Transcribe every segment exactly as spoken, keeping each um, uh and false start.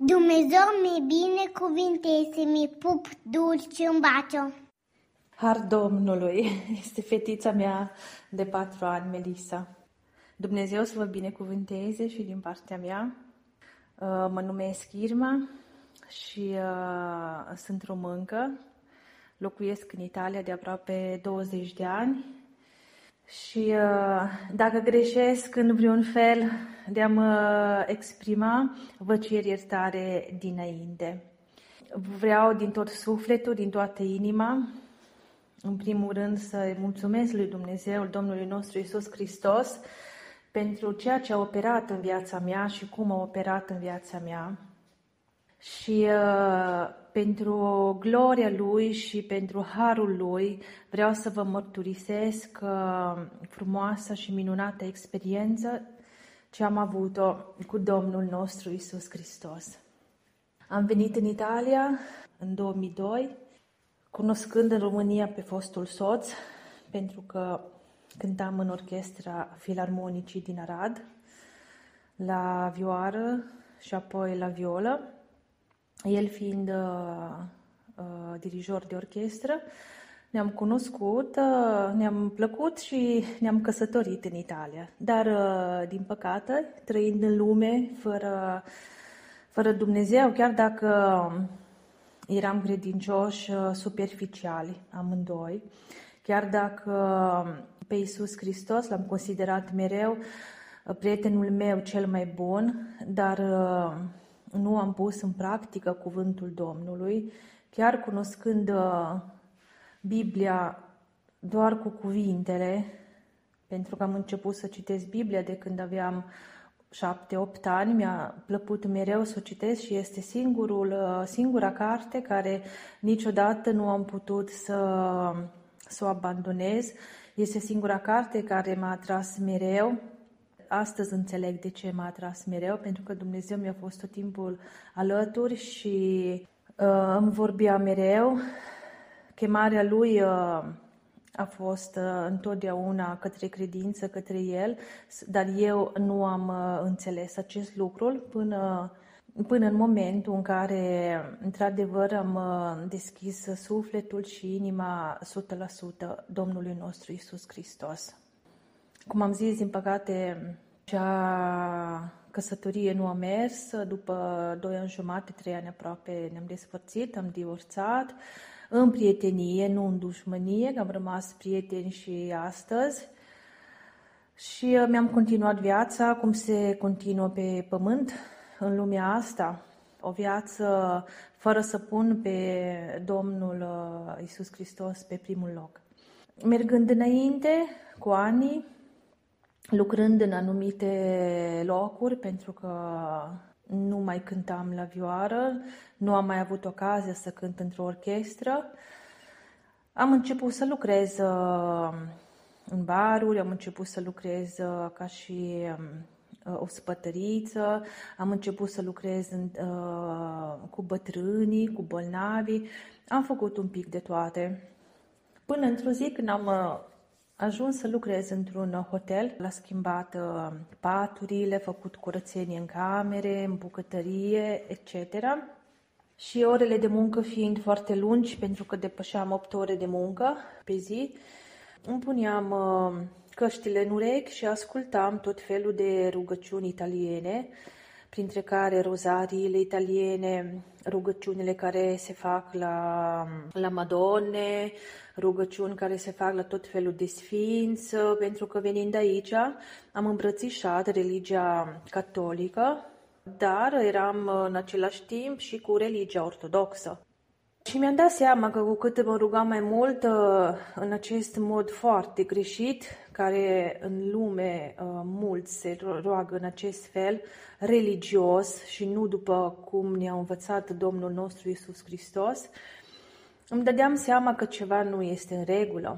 Dumnezeu mi binecuvinteze, mi pup dulce în bacio. Har Domnului, este fetița mea de patru ani, Melissa. Dumnezeu să vă binecuvânteze și din partea mea. Mă numesc Irma și uh, sunt româncă. Locuiesc în Italia de aproape douăzeci de ani. Și uh, dacă greșesc în vreun fel de a mă exprima, vă cer iertare dinainte. Vreau din tot sufletul, din toată inima, în primul rând să-i mulțumesc lui Dumnezeu, Domnului nostru Iisus Hristos, pentru ceea ce a operat în viața mea și cum a operat în viața mea. Și uh, pentru gloria Lui și pentru harul Lui vreau să vă mărturisesc uh, frumoasa și minunată experiență ce am avut-o cu Domnul nostru Iisus Hristos. Am venit în Italia în două mii doi, cunoscând în România pe fostul soț, pentru că cântam în orchestra filarmonicii din Arad, la vioară și apoi la violă. El fiind uh, uh, dirijor de orchestră, ne-am cunoscut, uh, ne-am plăcut și ne-am căsătorit în Italia. Dar, uh, din păcate, trăind în lume fără, fără Dumnezeu, chiar dacă eram credincioși uh, superficiali amândoi, chiar dacă pe Iisus Hristos l-am considerat mereu uh, prietenul meu cel mai bun, dar uh, nu am pus în practică cuvântul Domnului, chiar cunoscând uh, Biblia doar cu cuvintele, pentru că am început să citesc Biblia de când aveam șapte-opt ani, mi-a plăcut mereu să o citesc și este singurul, uh, singura carte care niciodată nu am putut să, să o abandonez. Este singura carte care m-a atras mereu. Astăzi înțeleg de ce m-a atras mereu, pentru că Dumnezeu mi-a fost tot timpul alături și uh, îmi vorbea mereu. Chemarea Lui uh, a fost uh, întotdeauna către credință, către El, dar eu nu am uh, înțeles acest lucru până, până în momentul în care, într-adevăr, am uh, deschis sufletul și inima o sută la sută Domnului nostru Iisus Hristos. Cum am zis, din păcate, cea căsătorie nu a mers. După doi ani jumate, trei ani aproape, ne-am despărțit, am divorțat. În prietenie, nu în dușmănie, că am rămas prieteni și astăzi. Și mi-am continuat viața cum se continuă pe pământ, în lumea asta. O viață fără să pun pe Domnul Iisus Hristos pe primul loc. Mergând înainte, cu ani, lucrând în anumite locuri, pentru că nu mai cântam la vioară, nu am mai avut ocazia să cânt într-o orchestră. Am început să lucrez în baruri, am început să lucrez ca și ospătăriță, am început să lucrez în, cu bătrânii, cu bolnavii, am făcut un pic de toate. Până într-o zi când am ajuns să lucrez într-un hotel, l-a schimbat paturile, făcut curățenie în camere, în bucătărie, et cetera. Și orele de muncă fiind foarte lungi, pentru că depășeam opt ore de muncă pe zi, îmi puneam căștile în urechi și ascultam tot felul de rugăciuni italiene, printre care rozariile italiene, rugăciunile care se fac la, la Madonne, rugăciuni care se fac la tot felul de sfinți, pentru că venind aici am îmbrățișat religia catolică, dar eram în același timp și cu religia ortodoxă. Și mi-am dat seama că cu cât mă rugam mai mult în acest mod foarte greșit, care în lume mulți se roagă în acest fel, religios și nu după cum ne-a învățat Domnul nostru Iisus Hristos, îmi dădeam seama că ceva nu este în regulă.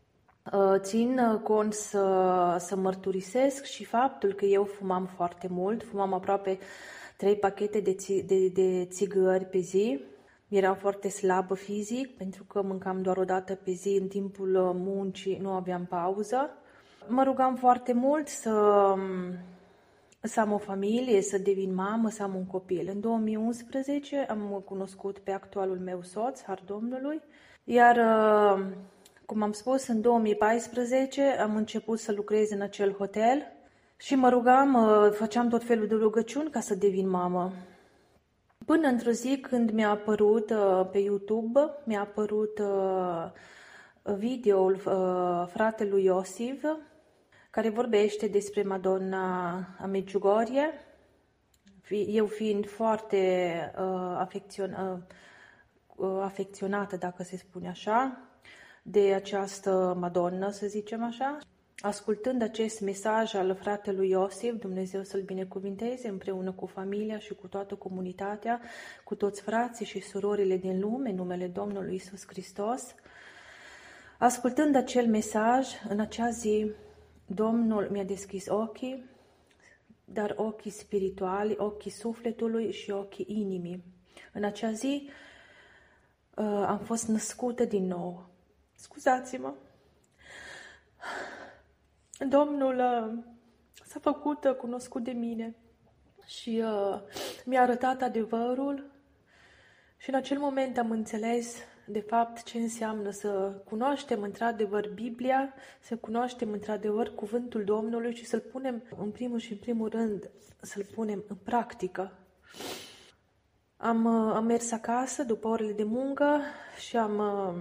Țin cont să, să mărturisesc și faptul că eu fumam foarte mult, fumam aproape trei pachete de, ți, de, de țigări pe zi. Eram foarte slabă fizic, pentru că mâncam doar o dată pe zi, în timpul muncii nu aveam pauză. Mă rugam foarte mult să, să am o familie, să devin mamă, să am un copil. În două mii unsprezece am cunoscut pe actualul meu soț, har Domnului, iar, cum am spus, în două mii paisprezece am început să lucrez în acel hotel și mă rugam, făceam tot felul de rugăciuni ca să devin mamă. Până într-o zi când mi-a apărut pe YouTube, mi-a apărut videoul fratelui Iosif, care vorbește despre Madonna a Medjugorje, eu fiind foarte uh, afecțion, uh, afecționată, dacă se spune așa, de această Madonna, să zicem așa. Ascultând acest mesaj al fratelui Iosif, Dumnezeu să-l binecuvinteze împreună cu familia și cu toată comunitatea, cu toți frații și surorile din lume, în numele Domnului Iisus Hristos, ascultând acel mesaj, în acea zi, Domnul mi-a deschis ochii, dar ochii spirituali, ochii sufletului și ochii inimii. În acea zi uh, am fost născută din nou. Scuzați-mă. Domnul uh, s-a făcut uh, cunoscut de mine și uh, mi-a arătat adevărul și în acel moment am înțeles de fapt ce înseamnă să cunoaștem într-adevăr Biblia, să cunoaștem într-adevăr cuvântul Domnului și să-l punem în primul și în primul rând, să-l punem în practică. Am, am mers acasă după orele de muncă și am,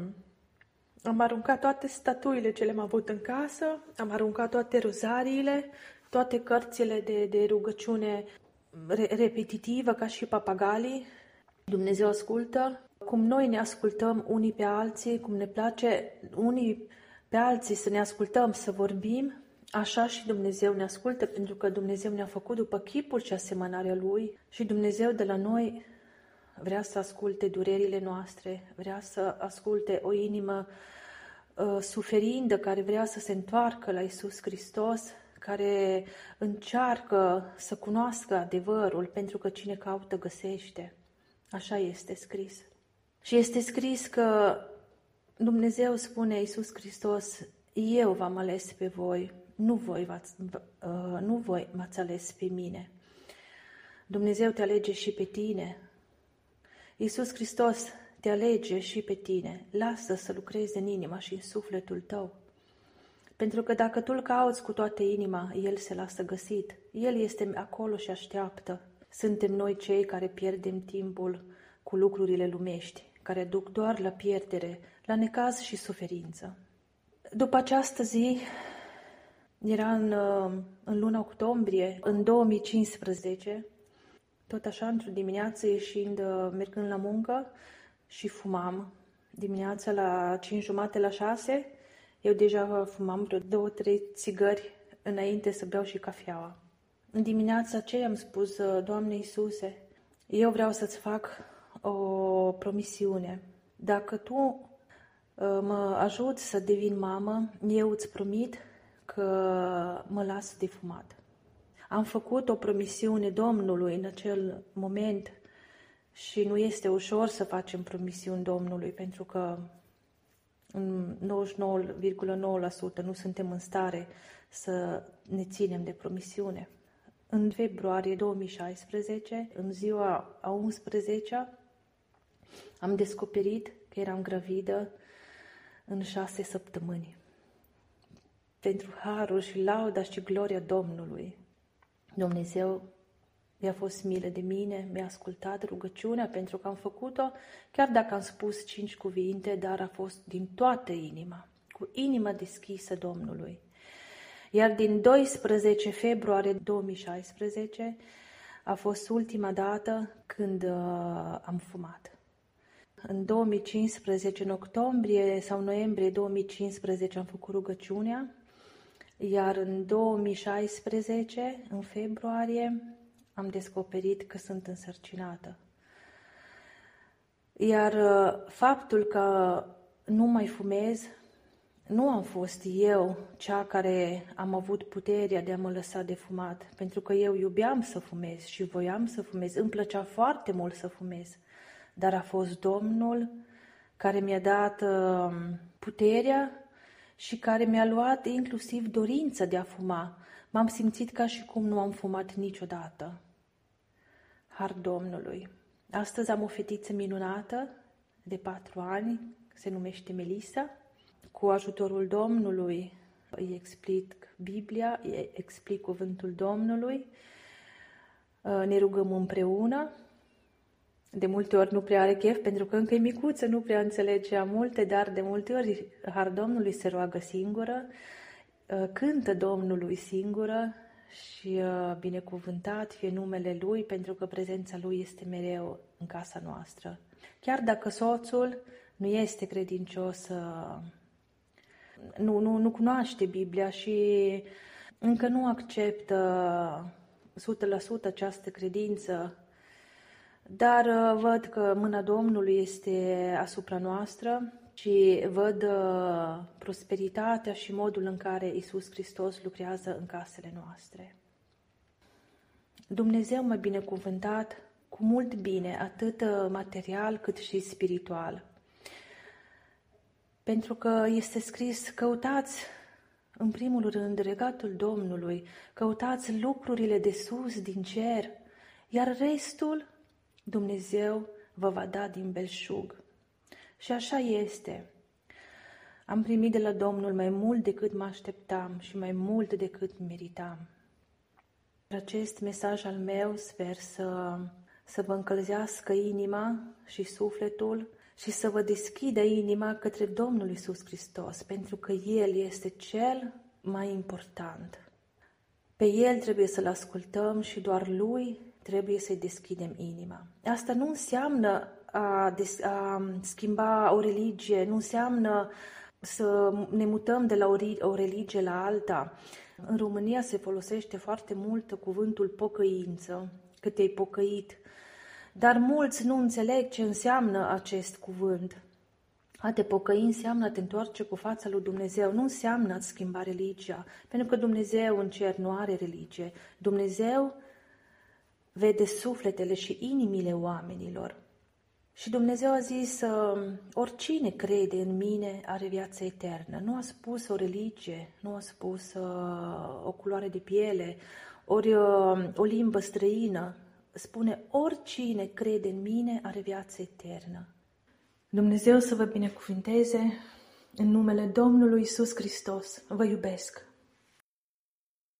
am aruncat toate statuile ce le-am avut în casă, am aruncat toate rozariile, toate cărțile de, de rugăciune re, repetitivă ca și papagalii. Dumnezeu ascultă. Cum noi ne ascultăm unii pe alții, cum ne place unii pe alții să ne ascultăm, să vorbim, așa și Dumnezeu ne ascultă, pentru că Dumnezeu ne-a făcut după chipul și asemănarea Lui și Dumnezeu de la noi vrea să asculte durerile noastre, vrea să asculte o inimă uh, suferindă care vrea să se întoarcă la Iisus Hristos, care încearcă să cunoască adevărul, pentru că cine caută găsește. Așa este scris. Și este scris că Dumnezeu spune, Iisus Hristos, eu v-am ales pe voi, nu voi, v-ați, uh, nu voi m-ați ales pe mine. Dumnezeu te alege și pe tine. Iisus Hristos te alege și pe tine. Lasă să lucreze în inima și în sufletul tău. Pentru că dacă tu îl cauți cu toată inima, El se lasă găsit. El este acolo și așteaptă. Suntem noi cei care pierdem timpul cu lucrurile lumești, care duc doar la pierdere, la necaz și suferință. După această zi, era în, în luna octombrie, în două mii cincisprezece, tot așa, într-o dimineață, ieșind, mergând la muncă și fumam. Dimineața la cinci jumate, la șase, eu deja fumam vreo două, trei țigări înainte să beau și cafeaua. În dimineața aceea am spus, Doamne Iisuse, eu vreau să-ți fac o promisiune. Dacă Tu mă ajuți să devin mamă, eu îți promit că mă las de fumat. Am făcut o promisiune Domnului în acel moment și nu este ușor să facem promisiuni Domnului, pentru că în nouăzeci și nouă virgulă nouă la sută nu suntem în stare să ne ținem de promisiune. În februarie două mii șaisprezece, în ziua a unsprezecea, am descoperit că eram gravidă în șase săptămâni. Pentru harul și lauda și gloria Domnului, Dumnezeu mi-a fost milă de mine, mi-a ascultat rugăciunea pentru că am făcut-o, chiar dacă am spus cinci cuvinte, dar a fost din toată inima, cu inima deschisă Domnului. Iar din doisprezece februarie două mii șaisprezece a fost ultima dată când uh, am fumat. În două mii cincisprezece, în octombrie sau noiembrie două mii cincisprezece am făcut rugăciunea, iar în două mii șaisprezece, în februarie, am descoperit că sunt însărcinată. Iar uh, faptul că nu mai fumez, nu am fost eu cea care am avut puterea de a mă lăsa de fumat, pentru că eu iubeam să fumez și voiam să fumez, îmi plăcea foarte mult să fumez, dar a fost Domnul care mi-a dat uh, puterea și care mi-a luat inclusiv dorința de a fuma, M-am simțit ca și cum nu am fumat niciodată. Har Domnului! Astăzi am o fetiță minunată de patru ani, se numește Melissa. Cu ajutorul Domnului îi explic Biblia, îi explic cuvântul Domnului, ne rugăm împreună. De multe ori nu prea are chef, pentru că încă e micuță, nu prea înțelege multe, dar de multe ori Har Domnului se roagă singură, cântă Domnului singură și binecuvântat fie numele Lui, pentru că prezența Lui este mereu în casa noastră. Chiar dacă soțul nu este credincios, nu, nu, nu cunoaște Biblia și încă nu acceptă o sută la sută această credință, dar văd că mâna Domnului este asupra noastră și văd prosperitatea și modul în care Iisus Hristos lucrează în casele noastre. Dumnezeu m-a binecuvântat cu mult bine, atât material cât și spiritual. Pentru că este scris, căutați în primul rând regatul Domnului, căutați lucrurile de sus, din cer, iar restul Dumnezeu vă va da din belșug. Și așa este. Am primit de la Domnul mai mult decât mă așteptam și mai mult decât meritam. Acest mesaj al meu sper să, să vă încălzească inima și sufletul și să vă deschidă inima către Domnul Iisus Hristos, pentru că El este cel mai important. Pe El trebuie să-L ascultăm și doar Lui trebuie să-i deschidem inima. Asta nu înseamnă a, des, a schimba o religie, nu înseamnă să ne mutăm de la o, o religie la alta. În România se folosește foarte mult cuvântul pocăință, că te-ai pocăit. Dar mulți nu înțeleg ce înseamnă acest cuvânt. A te pocăi înseamnă a te întoarce cu fața lui Dumnezeu, nu înseamnă a-ți schimba religia, pentru că Dumnezeu în cer nu are religie. Dumnezeu vede sufletele și inimile oamenilor. Și Dumnezeu a zis, oricine crede în mine are viața eternă. Nu a spus o religie, nu a spus o culoare de piele, ori o limbă străină. Spune, oricine crede în mine are viață eternă. Dumnezeu să vă binecuvinteze în numele Domnului Iisus Hristos. Vă iubesc!